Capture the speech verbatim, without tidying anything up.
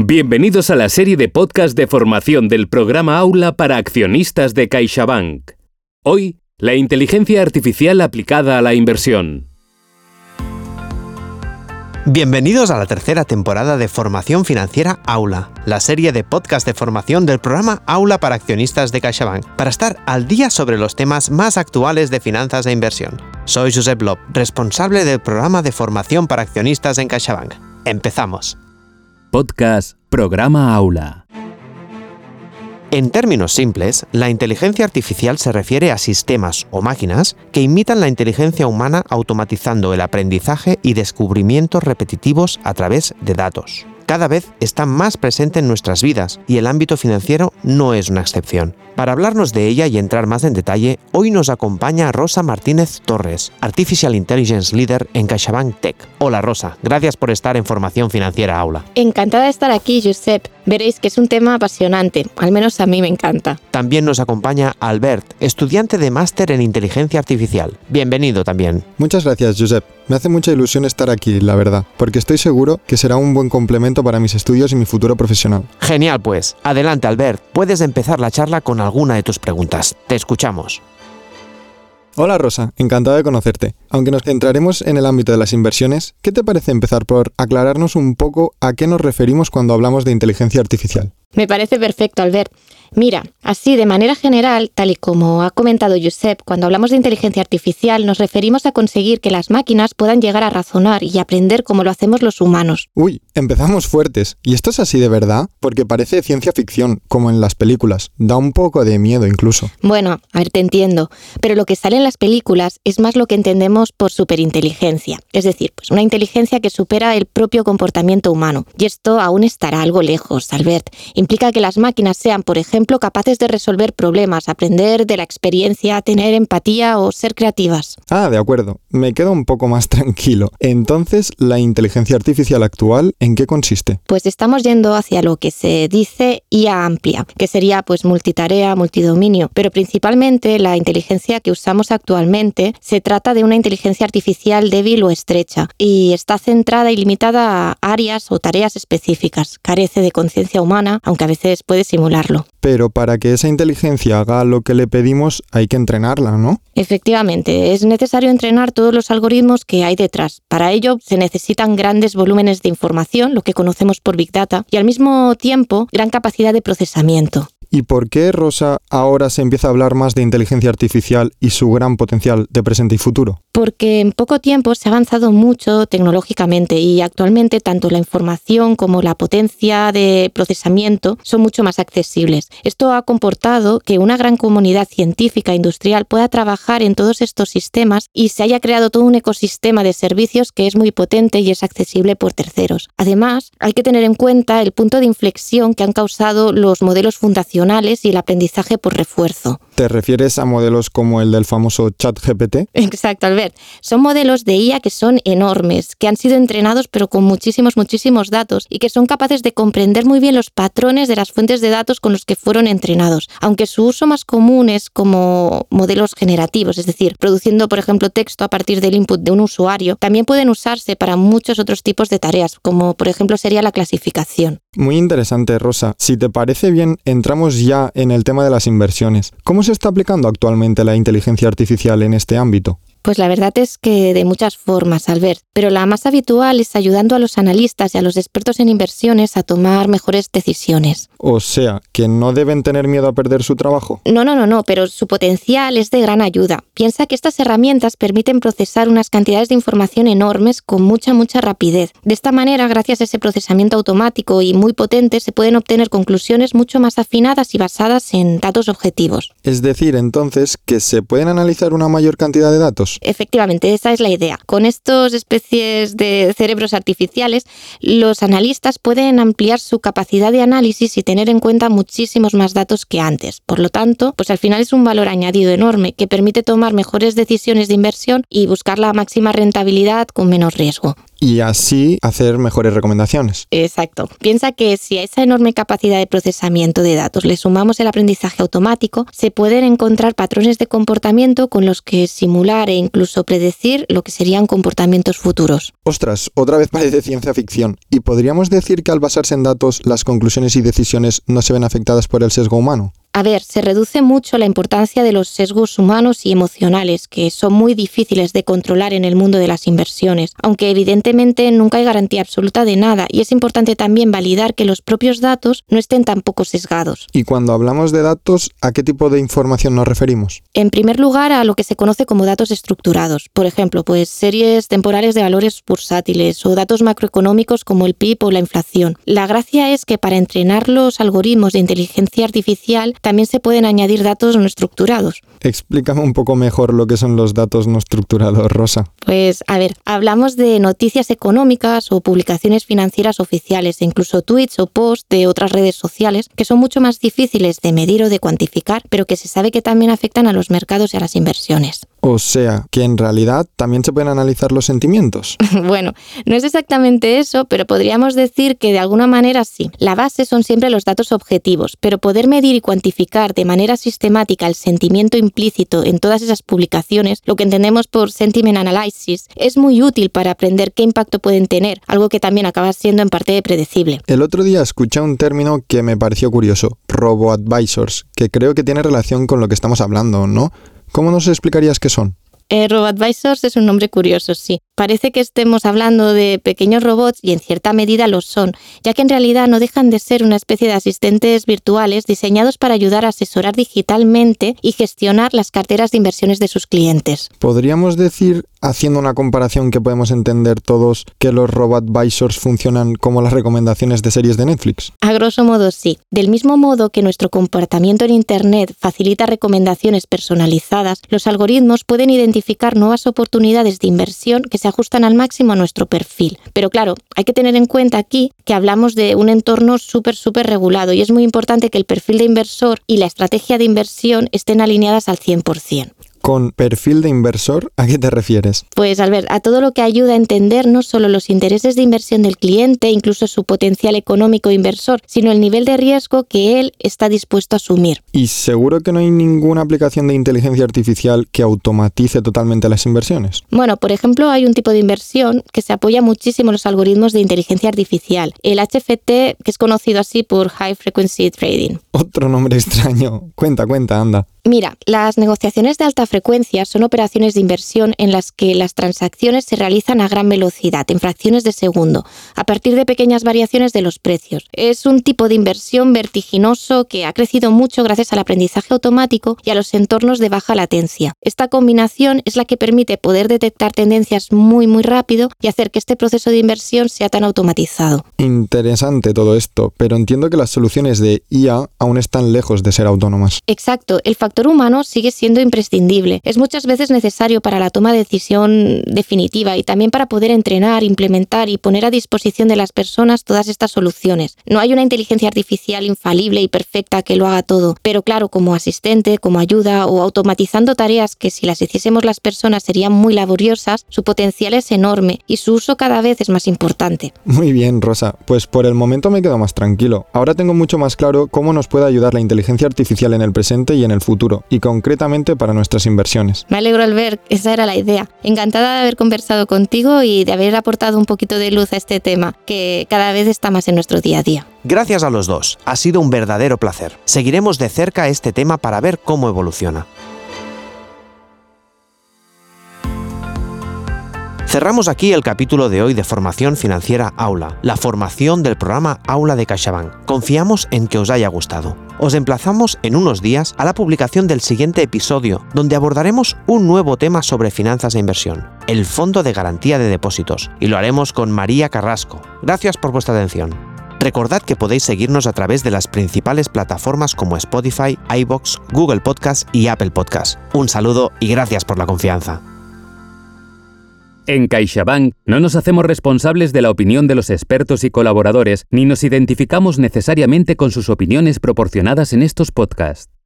Bienvenidos a la serie de podcast de formación del programa Aula para accionistas de CaixaBank. Hoy, la inteligencia artificial aplicada a la inversión. Bienvenidos a la tercera temporada de Formación Financiera Aula, la serie de podcast de formación del programa Aula para accionistas de CaixaBank, para estar al día sobre los temas más actuales de finanzas e inversión. Soy Josep Lop, responsable del programa de formación para accionistas en CaixaBank. Empezamos. Podcast Programa Aula. En términos simples, la inteligencia artificial se refiere a sistemas o máquinas que imitan la inteligencia humana automatizando el aprendizaje y descubrimientos repetitivos a través de datos. Cada vez está más presente en nuestras vidas y el ámbito financiero no es una excepción. Para hablarnos de ella y entrar más en detalle, hoy nos acompaña Rosa Martínez Torres, Artificial Intelligence Leader en CaixaBank Tech. Hola Rosa, gracias por estar en Formación Financiera Aula. Encantada de estar aquí, Josep. Veréis que es un tema apasionante, al menos a mí me encanta. También nos acompaña Albert, estudiante de máster en Inteligencia Artificial. Bienvenido también. Muchas gracias, Josep. Me hace mucha ilusión estar aquí, la verdad, porque estoy seguro que será un buen complemento para mis estudios y mi futuro profesional. Genial, pues. Adelante, Albert. Puedes empezar la charla con alguna de tus preguntas. Te escuchamos. Hola Rosa, encantado de conocerte. Aunque nos centraremos en el ámbito de las inversiones, ¿qué te parece empezar por aclararnos un poco a qué nos referimos cuando hablamos de inteligencia artificial? Me parece perfecto, Albert. Mira, así de manera general, tal y como ha comentado Josep, cuando hablamos de inteligencia artificial nos referimos a conseguir que las máquinas puedan llegar a razonar y aprender como lo hacemos los humanos. Uy, empezamos fuertes. ¿Y esto es así de verdad? Porque parece ciencia ficción, como en las películas. Da un poco de miedo incluso. Bueno, a ver, te entiendo, pero lo que sale en las películas es más lo que entendemos por superinteligencia. Es decir, pues una inteligencia que supera el propio comportamiento humano. Y esto aún estará algo lejos, Albert. Implica que las máquinas sean, por ejemplo, capaces de resolver problemas, aprender de la experiencia, tener empatía o ser creativas. Ah, de acuerdo. Me quedo un poco más tranquilo. Entonces, ¿la inteligencia artificial actual en qué consiste? Pues estamos yendo hacia lo que se dice I A amplia, que sería pues multitarea, multidominio, pero principalmente la inteligencia que usamos actualmente se trata de una inteligencia artificial débil o estrecha y está centrada y limitada a áreas o tareas específicas. Carece de conciencia humana, aunque a veces puede simularlo. Pero para que esa inteligencia haga lo que le pedimos hay que entrenarla, ¿no? Efectivamente, es necesario entrenar todos los algoritmos que hay detrás. Para ello se necesitan grandes volúmenes de información, lo que conocemos por Big Data, y al mismo tiempo gran capacidad de procesamiento. ¿Y por qué, Rosa, ahora se empieza a hablar más de inteligencia artificial y su gran potencial de presente y futuro? Porque en poco tiempo se ha avanzado mucho tecnológicamente y actualmente tanto la información como la potencia de procesamiento son mucho más accesibles. Esto ha comportado que una gran comunidad científica e industrial pueda trabajar en todos estos sistemas y se haya creado todo un ecosistema de servicios que es muy potente y es accesible por terceros. Además, hay que tener en cuenta el punto de inflexión que han causado los modelos fundacionales y el aprendizaje por refuerzo. ¿Te refieres a modelos como el del famoso ChatGPT? Exacto, Albert. Son modelos de I A que son enormes, que han sido entrenados pero con muchísimos, muchísimos datos y que son capaces de comprender muy bien los patrones de las fuentes de datos con los que fueron entrenados, aunque su uso más común es como modelos generativos, es decir, produciendo, por ejemplo, texto a partir del input de un usuario. También pueden usarse para muchos otros tipos de tareas, como por ejemplo sería la clasificación. Muy interesante, Rosa. Si te parece bien, entramos ya en el tema de las inversiones. ¿Cómo se está aplicando actualmente la inteligencia artificial en este ámbito? Pues la verdad es que de muchas formas, Albert, pero la más habitual es ayudando a los analistas y a los expertos en inversiones a tomar mejores decisiones. O sea, ¿que no deben tener miedo a perder su trabajo? No, no, no, no, pero su potencial es de gran ayuda. Piensa que estas herramientas permiten procesar unas cantidades de información enormes con mucha, mucha rapidez. De esta manera, gracias a ese procesamiento automático y muy potente, se pueden obtener conclusiones mucho más afinadas y basadas en datos objetivos. Es decir, entonces, que se pueden analizar una mayor cantidad de datos. Efectivamente, esa es la idea. Con estas especies de cerebros artificiales, los analistas pueden ampliar su capacidad de análisis y tener en cuenta muchísimos más datos que antes. Por lo tanto, pues al final es un valor añadido enorme que permite tomar mejores decisiones de inversión y buscar la máxima rentabilidad con menos riesgo. y así hacer mejores recomendaciones. Exacto. Piensa que si a esa enorme capacidad de procesamiento de datos le sumamos el aprendizaje automático, se pueden encontrar patrones de comportamiento con los que simular e incluso predecir lo que serían comportamientos futuros. Ostras, otra vez parece ciencia ficción. ¿Y podríamos decir que al basarse en datos, las conclusiones y decisiones no se ven afectadas por el sesgo humano? A ver, se reduce mucho la importancia de los sesgos humanos y emocionales, que son muy difíciles de controlar en el mundo de las inversiones, aunque evidentemente nunca hay garantía absoluta de nada, y es importante también validar que los propios datos no estén tampoco sesgados. Y cuando hablamos de datos, ¿a qué tipo de información nos referimos? En primer lugar, a lo que se conoce como datos estructurados, por ejemplo, pues series temporales de valores bursátiles o datos macroeconómicos como el P I B o la inflación. La gracia es que para entrenar los algoritmos de inteligencia artificial también se pueden añadir datos no estructurados. Explícame un poco mejor lo que son los datos no estructurados, Rosa. Pues, a ver, hablamos de noticias económicas o publicaciones financieras oficiales, e incluso tweets o posts de otras redes sociales, que son mucho más difíciles de medir o de cuantificar, pero que se sabe que también afectan a los mercados y a las inversiones. O sea, que en realidad también se pueden analizar los sentimientos. Bueno, no es exactamente eso, pero podríamos decir que de alguna manera sí. La base son siempre los datos objetivos, pero poder medir y cuantificar de manera sistemática el sentimiento implícito en todas esas publicaciones, lo que entendemos por sentiment analysis, es muy útil para aprender qué impacto pueden tener, algo que también acaba siendo en parte predecible. El otro día escuché un término que me pareció curioso, robo-advisors, que creo que tiene relación con lo que estamos hablando, ¿no? ¿Cómo nos explicarías qué son? Eh, RoboAdvisors es un nombre curioso, sí. Parece que estemos hablando de pequeños robots y en cierta medida lo son, ya que en realidad no dejan de ser una especie de asistentes virtuales diseñados para ayudar a asesorar digitalmente y gestionar las carteras de inversiones de sus clientes. ¿Podríamos decir, haciendo una comparación que podemos entender todos, que los RoboAdvisors funcionan como las recomendaciones de series de Netflix? A grosso modo sí. Del mismo modo que nuestro comportamiento en Internet facilita recomendaciones personalizadas, los algoritmos pueden identificar nuevas oportunidades de inversión que se ajustan al máximo a nuestro perfil. Pero claro, hay que tener en cuenta aquí que hablamos de un entorno súper, súper regulado y es muy importante que el perfil de inversor y la estrategia de inversión estén alineadas al cien por ciento. ¿Con perfil de inversor a qué te refieres? Pues Albert, a todo lo que ayuda a entender no solo los intereses de inversión del cliente, incluso su potencial económico inversor, sino el nivel de riesgo que él está dispuesto a asumir. Y seguro que no hay ninguna aplicación de inteligencia artificial que automatice totalmente las inversiones. Bueno, por ejemplo, hay un tipo de inversión que se apoya muchísimo en los algoritmos de inteligencia artificial, el H F T, que es conocido así por High Frequency Trading. Otro nombre extraño. Cuenta, cuenta, anda. Mira, las negociaciones de alta frecuencia son operaciones de inversión en las que las transacciones se realizan a gran velocidad, en fracciones de segundo, a partir de pequeñas variaciones de los precios. Es un tipo de inversión vertiginoso que ha crecido mucho gracias al aprendizaje automático y a los entornos de baja latencia. Esta combinación es la que permite poder detectar tendencias muy muy rápido y hacer que este proceso de inversión sea tan automatizado. Interesante todo esto, pero entiendo que las soluciones de I A aún están lejos de ser autónomas. Exacto, el factor humano sigue siendo imprescindible. Es muchas veces necesario para la toma de decisión definitiva y también para poder entrenar, implementar y poner a disposición de las personas todas estas soluciones. No hay una inteligencia artificial infalible y perfecta que lo haga todo, pero claro, como asistente, como ayuda o automatizando tareas que si las hiciésemos las personas serían muy laboriosas, su potencial es enorme y su uso cada vez es más importante. Muy bien, Rosa. Pues por el momento me quedo más tranquilo. Ahora tengo mucho más claro cómo nos puede ayudar la inteligencia artificial en el presente y en el futuro, y concretamente para nuestras inversiones. Me alegro al ver, esa era la idea. Encantada de haber conversado contigo y de haber aportado un poquito de luz a este tema, que cada vez está más en nuestro día a día. Gracias a los dos, ha sido un verdadero placer. Seguiremos de cerca este tema para ver cómo evoluciona. Cerramos aquí el capítulo de hoy de Formación Financiera Aula, la formación del programa Aula de CaixaBank. Confiamos en que os haya gustado. Os emplazamos en unos días a la publicación del siguiente episodio, donde abordaremos un nuevo tema sobre finanzas e inversión, el Fondo de Garantía de Depósitos, y lo haremos con María Carrasco. Gracias por vuestra atención. Recordad que podéis seguirnos a través de las principales plataformas como Spotify, iVoox, Google Podcast y Apple Podcast. Un saludo y gracias por la confianza. En CaixaBank no nos hacemos responsables de la opinión de los expertos y colaboradores, ni nos identificamos necesariamente con sus opiniones proporcionadas en estos podcasts.